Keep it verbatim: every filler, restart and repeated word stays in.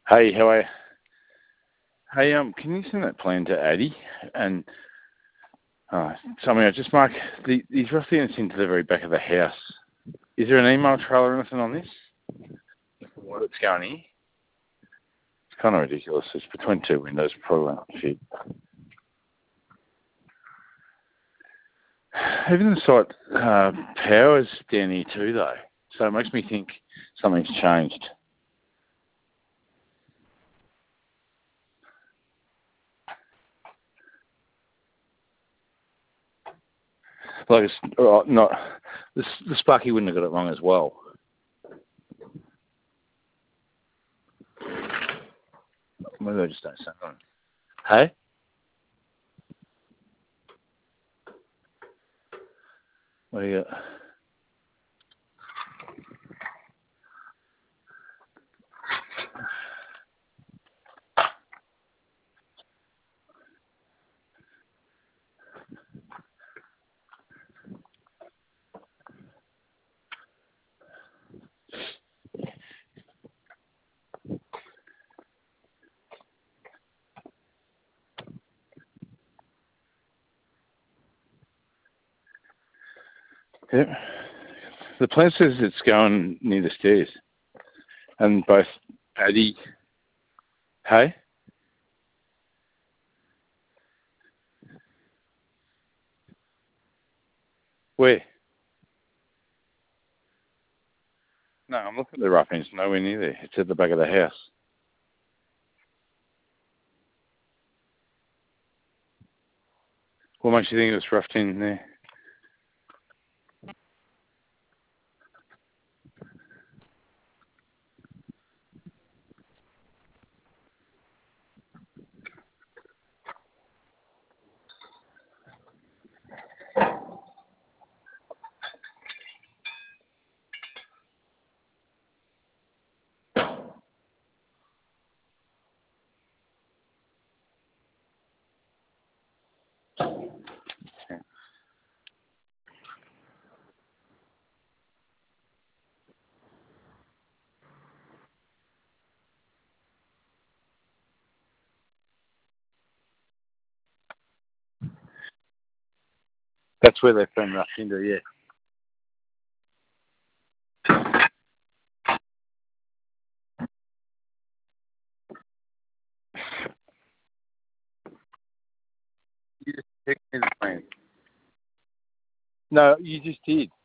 Hey, how are you? Hey, um, can you send that plan to Addy? And uh, something I just mark the, these ruffians into the very back of the house. Is there an email trail or anything on this? What it's going here? It's kind of ridiculous. It's between two windows, probably not fit. Even the site uh, power's down here too, though. So it makes me think something's changed. Like it's uh, not the, the Sparky wouldn't have got it wrong as well. Maybe I just don't say on. Hey, what do you got? Yep. The plan says it's going near the stairs, and both Paddy. Hey, where? No, I'm looking at the rough ends. Nowhere near there. It's at the back of the house. What makes you think it's roughed in there? That's where they've been roughed into. Yeah. You just checked me the plan. No, you just did.